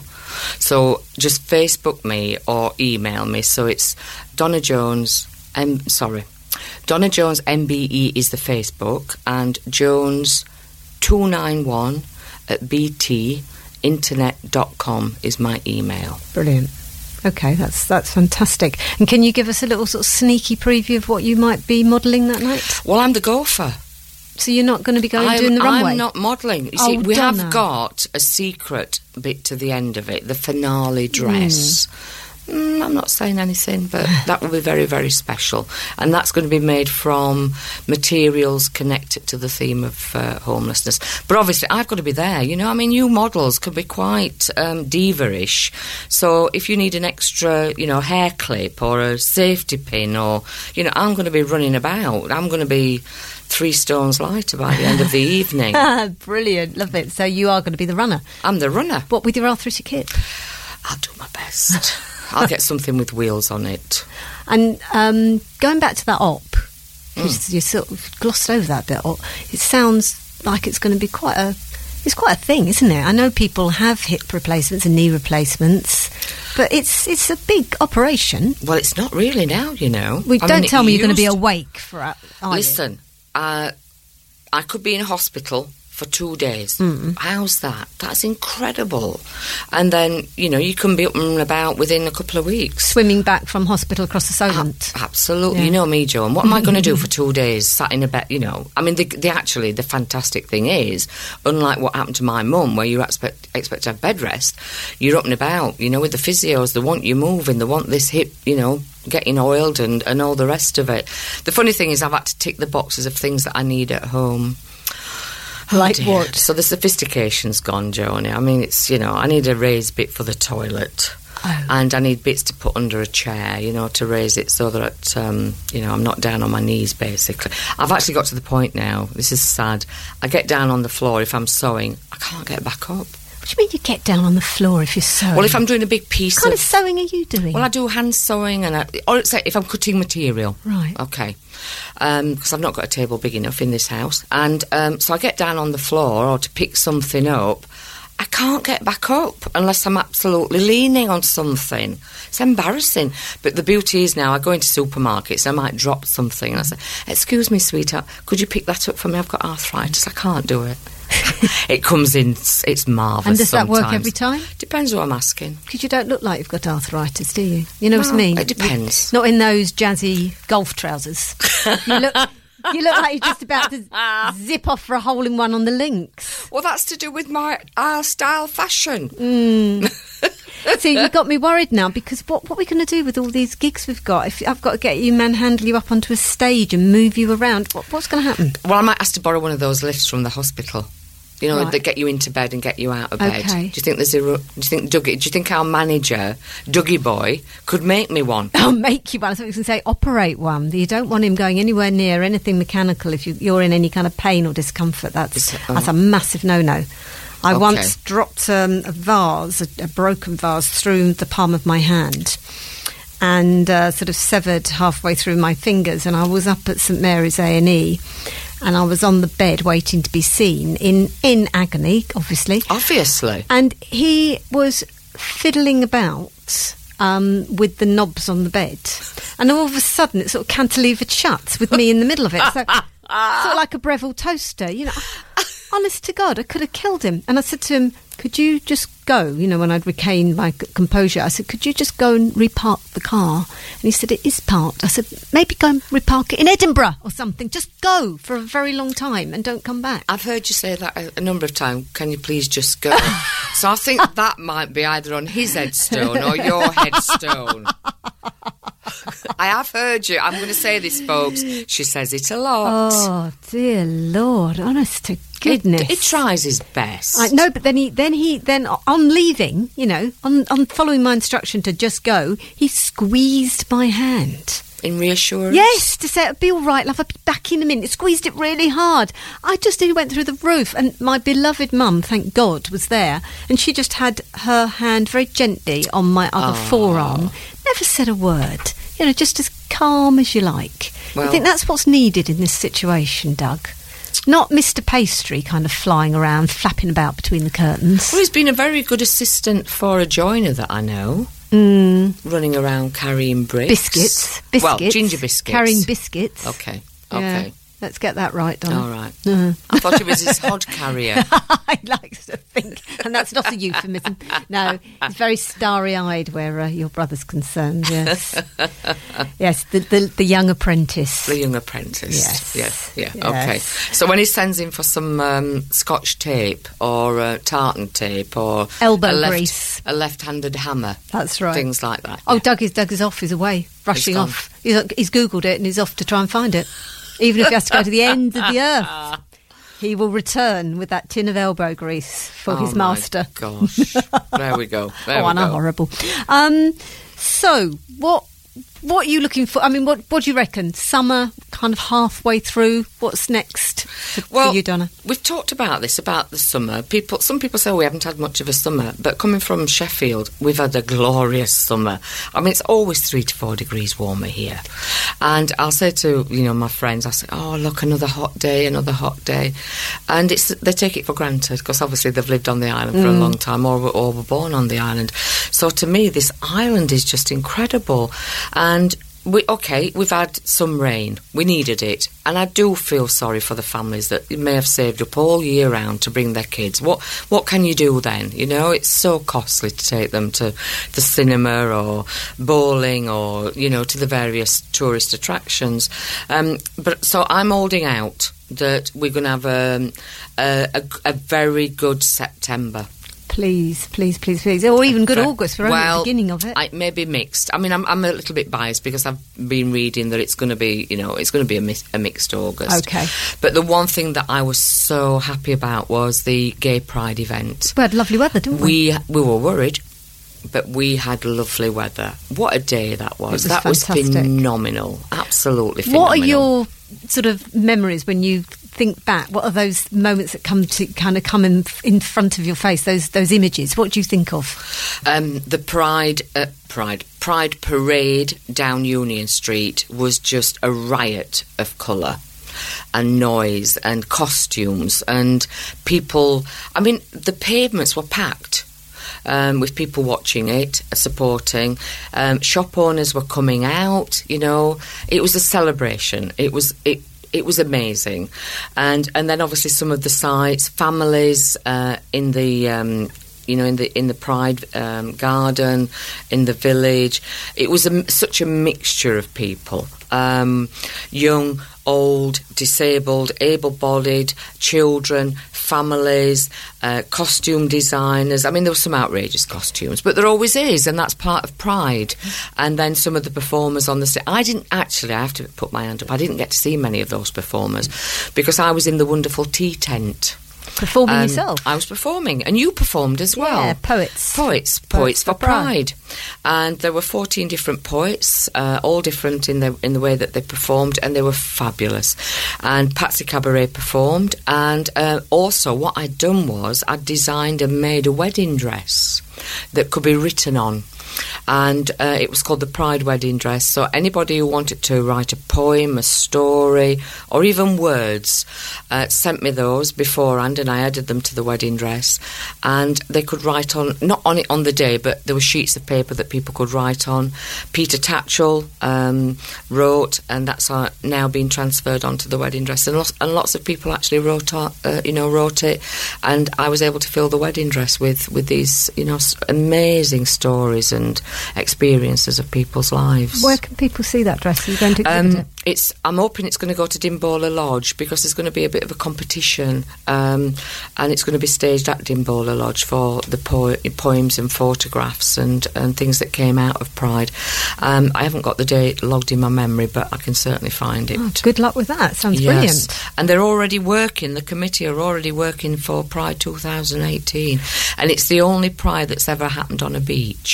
So, just Facebook me or email me. So, it's Donna Jones, um, sorry, Donna Jones M B E is the Facebook, and Jones two nine one at b t internet dot com is my email. Brilliant. Okay, that's that's fantastic. And can you give us a little sort of sneaky preview of what you might be modelling that night? Well, I'm the gopher. So you're not going to be going I'm, doing the runway? I'm not modelling. You Oh, see, we Donna. have got a secret bit to the end of it, the finale dress. Mm, I'm not saying anything, but that will be very, very special. And that's going to be made from materials connected to the theme of uh, homelessness. But obviously, I've got to be there, you know. I mean, you models can be quite um, diva-ish. So if you need an extra, you know, hair clip or a safety pin or, you know, I'm going to be running about. I'm going to be three stones lighter by the end of the evening. Brilliant, love it. So you are going to be the runner. I'm the runner. What with your arthritic hip? I'll do my best. I'll get something with wheels on it. And um, going back to that op, Mm. 'cause you sort of glossed over that bit. Op, it sounds like it's going to be quite a, it's quite a thing, isn't it? I know people have hip replacements and knee replacements, but it's it's a big operation. Well, it's not really now, you know. We I don't mean, tell it me you're going to be used- awake for it. are you? Listen, uh, I could be in hospital for two days. Mm. How's that? That's incredible. And then, you know, you can be up and about within a couple of weeks. Swimming back from hospital across the Solent. A- absolutely. Yeah. You know me, Joan. What am I going to do for two days sat in a bed, you know? I mean, the, the actually, the fantastic thing is, unlike what happened to my mum, where you expect, expect to have bed rest, you're up and about, you know, with the physios. They want you moving. They want this hip, you know, getting oiled and, and all the rest of it. The funny thing is I've had to tick the boxes of things that I need at home. Like Dear. what? So the sophistication's gone, Joni. I mean, it's, you know, I need a raised bit for the toilet. Oh. And I need bits to put under a chair, you know, to raise it so that, um, you know, I'm not down on my knees, basically. I've actually got to the point now, this is sad, I get down on the floor if I'm sewing, I can't get back up. What do you mean you get down on the floor if you're sewing? Well, if I'm doing a big piece What kind of... of sewing are you doing? Well, I do hand sewing, and I, or it's like if I'm cutting material. Right. Okay. Because I've not got a table big enough in this house. And um, so I get down on the floor or to pick something up. I can't get back up unless I'm absolutely leaning on something. It's embarrassing. But the beauty is now I go into supermarkets, I might drop something and I say, excuse me, sweetheart, could you pick that up for me? I've got arthritis, I can't do it. It comes in, it's marvellous. And does that sometimes. work every time? Depends who I'm asking. Because you don't look like you've got arthritis, do you? You know what I Well, mean? it depends. Not in those jazzy golf trousers. You look, you look like you're just about to zip off for a hole in one on the links. Well, that's to do with my uh, style fashion. See, you got me worried now because what, what are we going to do with all these gigs we've got? If I've got to get you, manhandle you up onto a stage and move you around, what, what's going to happen? Well, I might ask to borrow one of those lifts from the hospital. You know, Right. that get you into bed and get you out of bed. Okay. Do you think there's a? ru- Do you think Dougie? Do you think our manager, Dougie Boy, could make me one? I'll make you one. I thought you were going to say operate one. You don't want him going anywhere near anything mechanical if you, you're in any kind of pain or discomfort. That's Is it- oh. that's a massive no-no. I Okay. once dropped um, a vase, a, a broken vase, through the palm of my hand and uh, sort of severed halfway through my fingers. And I was up at St Mary's A and E and I was on the bed waiting to be seen in, in agony, obviously. Obviously. And he was fiddling about um, with the knobs on the bed. And all of a sudden, it sort of cantilevered shut with me in the middle of it. So, sort of like a Breville toaster, you know. Honest to God, I could have killed him. And I said to him, could you just go, you know, when I'd regained my c- composure, I said, could you just go and repark the car? And he said, it is parked. I said, maybe go and repark it in Edinburgh or something. Just go for a very long time and don't come back. I've heard you say that a, a number of times. Can you please just go? So I think that might be either on his headstone or your headstone. I have heard you. I'm going to say this, folks. She says it a lot. Oh, dear Lord, honest to goodness. He tries his best. I know, but then he, then he, then on leaving, you know, on, on following my instruction to just go, he squeezed my hand. In reassurance? Yes, to say it'll be all right, love, I'll be back in a minute. Squeezed it really hard. I just nearly went through the roof, and my beloved mum, thank God, was there, and she just had her hand very gently on my other Oh. forearm. never said a word. You know, just as calm as you like. Well, I think that's what's needed in this situation, Doug. Not Mister Pastry kind of flying around, flapping about between the curtains. Well, he's been a very good assistant for a joiner that I know. Mm. Running around carrying bricks. Biscuits. Biscuits. Well, ginger biscuits. Carrying biscuits. Okay, Yeah. okay. Let's get that right, Donna. All right. Uh-huh. I thought it was his hod carrier. I like to think, and that's not a euphemism. No, it's very starry-eyed where uh, your brother's concerned. Yes, yes, the, the the young apprentice. The young apprentice. Yes, Yeah, yeah. Yes. Okay. So when he sends in for some um, Scotch tape or uh, tartan tape or Elbow a left, grease, a left-handed hammer, that's right. things like that. Oh, yeah. Doug is Doug is off. He's away, rushing gone. off. He's, he's googled it and he's off to try and find it. Even if he has to go to the ends of the earth, he will return with that tin of elbow grease for oh his master. My gosh, there we go. There oh, we I know, go. horrible. Um, so, what what are you looking for? I mean, what what do you reckon? Summer, kind of halfway through. What's next for, Well, for you, Donna? We've talked about this, about the summer. People, some people say we haven't had much of a summer, but coming from Sheffield, we've had a glorious summer. I mean, it's always three to four degrees warmer here. And I'll say to, you know, my friends, I say, oh, look, another hot day, another hot day. And it's they take it for granted, because obviously they've lived on the island for Mm. a long time, or, or were born on the island. So to me, this island is just incredible. And we okay, we've had some rain. We needed it. And I do feel sorry for the families that may have saved up all year round to bring their kids. What what can you do then? You know, it's so costly to take them to the cinema or bowling or, you know, to the various tourist attractions. Um, but so I'm holding out that we're going to have um, a, a, a very good September. Please, please, please, please. Or even good But- August. We're only at well, the beginning of it. I, maybe mixed. I mean, I'm, I'm a little bit biased because I've been reading that it's going to be, you know, it's going to be a, mi- a mixed August. Okay. But the one thing that I was so happy about was the Gay Pride event. We had lovely weather, didn't we? We we were worried, but we had lovely weather. What a day that was! was that fantastic. was phenomenal. Absolutely phenomenal. What are your sort of memories when you think back? What are those moments that come to kind of come in in front of your face? Those those images. What do you think of? Um, the Pride, uh, Pride, Pride parade down Union Street was just a riot of colour and noise and costumes and people. I mean, the pavements were packed. Um, with people watching it, supporting. Um, shop owners were coming out, you know. It was a celebration. It was it it was amazing. And and then obviously some of the sites, families uh, in the um, you know, in the in the Pride um, garden, in the village. It was a, such a mixture of people. Um, young, old, disabled, able-bodied, children, families, uh, costume designers. I mean, there were some outrageous costumes, but there always is, and that's part of Pride. And then some of the performers on the stage. I didn't actually, I have to put my hand up, I didn't get to see many of those performers because I was in the wonderful tea tent. Performing Um, yourself? I was performing, and you performed as well. Yeah, poets. Poets, Poets for Pride. And there were fourteen different poets, uh, all different in the in the way that they performed, and they were fabulous. And Patsy Cabaret performed, and uh, also what I'd done was I'd designed and made a wedding dress that could be written on. And uh, it was called the Pride Wedding Dress. So anybody who wanted to write a poem, a story, or even words, uh, sent me those beforehand, and I added them to the wedding dress. And they could write on, not on it on the day, but there were sheets of paper that people could write on. Peter Tatchell um, wrote, and that's uh, now been transferred onto the wedding dress. And lots, and lots of people actually wrote, uh, you know, wrote it. And I was able to fill the wedding dress with with these, you know, amazing stories and and experiences of people's lives. Where can people see that dress? Are you going to exhibit Um, it? it's. I'm hoping it's going to go to Dimbola Lodge because there's going to be a bit of a competition, um, and it's going to be staged at Dimbola Lodge for the po- poems and photographs and, and things that came out of Pride. Um, I haven't got the date logged in my memory, but I can certainly find it. Oh, good luck with that. Sounds Yes. brilliant. And they're already working, the committee are already working for Pride two thousand eighteen, and it's the only Pride that's ever happened on a beach.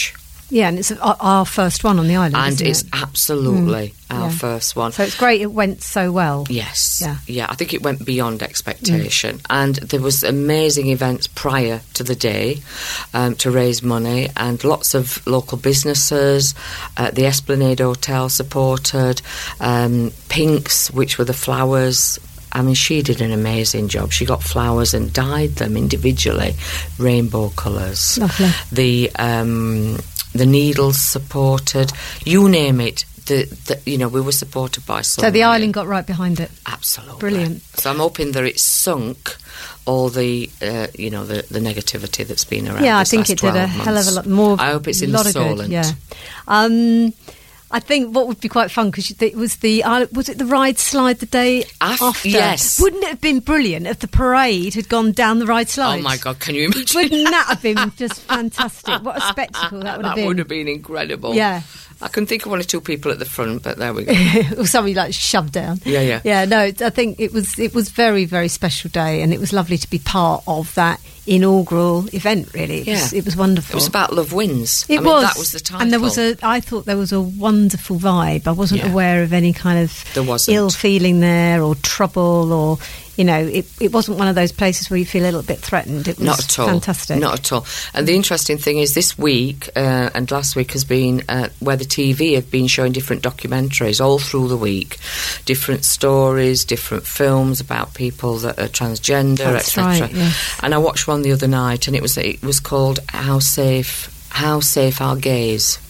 Yeah, and it's our, our first one on the island, and isn't it's it? absolutely Mm. our Yeah. first one. So it's great it went so well. Yes. Yeah. Yeah, I think it went beyond expectation. Mm. And there was amazing events prior to the day um, to raise money, and lots of local businesses. Uh, the Esplanade Hotel supported, um, Pinks, which were the flowers. I mean, she did an amazing job. She got flowers and dyed them individually, rainbow colours. Lovely. The um, the needles supported, you name it. The, the, you know, we were supported by so So the many. island got right behind it. Absolutely. Brilliant. So I'm hoping that it sunk all the, uh, you know, the, the negativity that's been around. Yeah, I this think last it did a twelve hell of a months. lot more. I hope it's in lot the of good, Solent. yeah. Um, I think what would be quite fun, because it was the uh, was it the ride slide the day Af- after? yes. Wouldn't it have been brilliant if the parade had gone down the ride slide? Oh my God, can you imagine? Wouldn't that have been just fantastic? What a spectacle that would have That been. would have been incredible. Yeah. I can think of one or two people at the front, but there we go. Or somebody like shoved down. Yeah, yeah. Yeah, no, I think it was it was very, very special day, and it was lovely to be part of that inaugural event, really. It, Yeah. was, it was wonderful. It was about Love Wins. It I mean, was. that was the title. And there was a, I thought there was a wonderful vibe. I wasn't Yeah. aware of any kind of There wasn't. ill feeling there or trouble, or, you know, it, it wasn't one of those places where you feel a little bit threatened. It was Not at all. fantastic. Not at all. And the interesting thing is, this week uh, and last week has been uh, where the T V have been showing different documentaries all through the week, different stories, different films about people that are transgender, That's et cetera. right, yes. And I watched one the other night, and it was it was called "How Safe How Safe Are Gays,"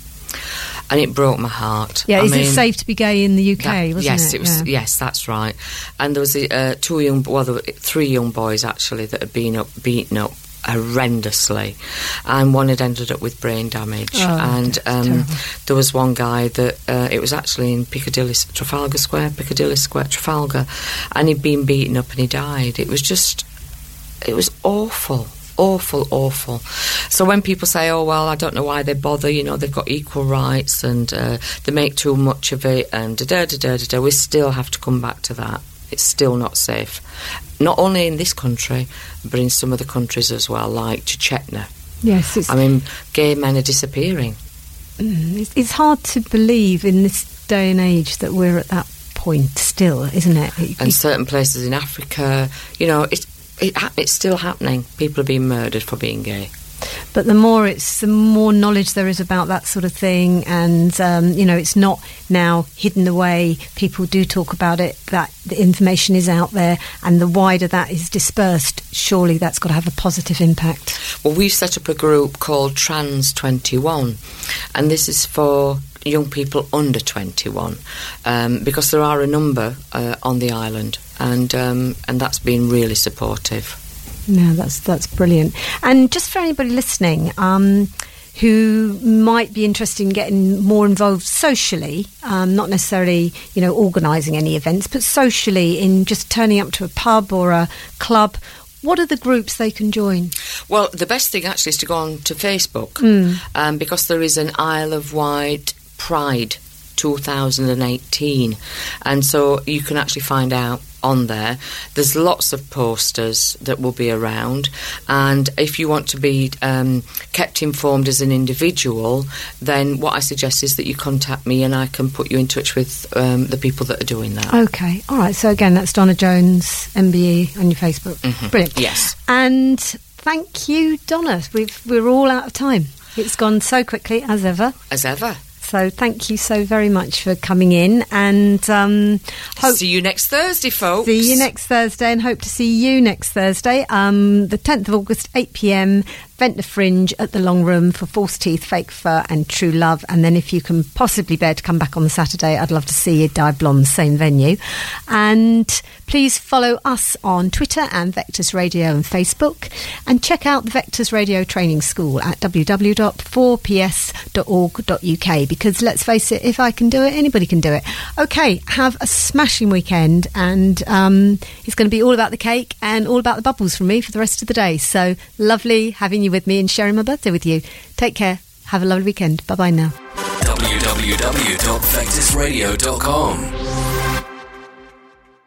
and it broke my heart. Yeah, I is it mean, safe to be gay in the U K, that- wasn't yes, it? it was. Yeah. Yes, that's right. And there was uh, two young, well, there were three young boys actually that had been up, beaten up horrendously, and one had ended up with brain damage. Oh, and that's um, terrible. there was one guy that uh, it was actually in Piccadilly, Trafalgar Square, Piccadilly Square, Trafalgar, and he'd been beaten up and he died. It was just, it was awful. Awful, awful. So when people say, oh, well, I don't know why they bother, you know, they've got equal rights and uh, they make too much of it and da-da-da-da-da, we still have to come back to that. It's still not safe. Not only in this country, but in some other countries as well, like Chechnya. Yes, it's, I mean, gay men are disappearing. it's, it's hard to believe in this day and age that we're at that point still, isn't it? It- And it- certain places in Africa, you know, it's, it, ha- it's still happening. People are being murdered for being gay. But the more it's, the more knowledge there is about that sort of thing, and um, you know, it's not now hidden away. People do talk about it. That the information is out there, and the wider that is dispersed, surely that's got to have a positive impact. Well, we've set up a group called Trans twenty-one, and this is for young people under twenty-one, um, because there are a number uh, on the island, and um, and that's been really supportive. No, that's that's brilliant. And just for anybody listening, um, who might be interested in getting more involved socially, um, not necessarily, you know, organising any events, but socially in just turning up to a pub or a club, what are the groups they can join? Well, the best thing actually is to go on to Facebook, Mm. um, because there is an Isle of Wight Pride two thousand eighteen, and so you can actually find out on there. There's lots of posters that will be around, and if you want to be um, kept informed as an individual, then what I suggest is that you contact me and I can put you in touch with um, the people that are doing that. Okay, all right. So again, that's Donna Jones, M B E, on your Facebook. Mhm. Brilliant. Yes. And thank you, Donna. We've, we're all out of time. It's gone so quickly, as ever. As ever. So thank you so very much for coming in, and um, hope See you next Thursday, folks. see you next Thursday, and hope to see you next Thursday, um, the tenth of August, eight p.m, Ventnor Fringe at the Long Room for False Teeth, Fake Fur and True Love. And then if you can possibly bear to come back on the Saturday, I'd love to see you, Dye Blonde, same venue. And please follow us on Twitter and Vectors Radio and Facebook, and check out the Vectors Radio Training School at w w w dot four p s dot org dot u k, because let's face it, if I can do it, anybody can do it. Okay, have a smashing weekend, and um, it's going to be all about the cake and all about the bubbles from me for the rest of the day. So lovely having you with me and sharing my birthday with you. Take care. Have a lovely weekend. Bye bye now. w w w dot vectors radio dot com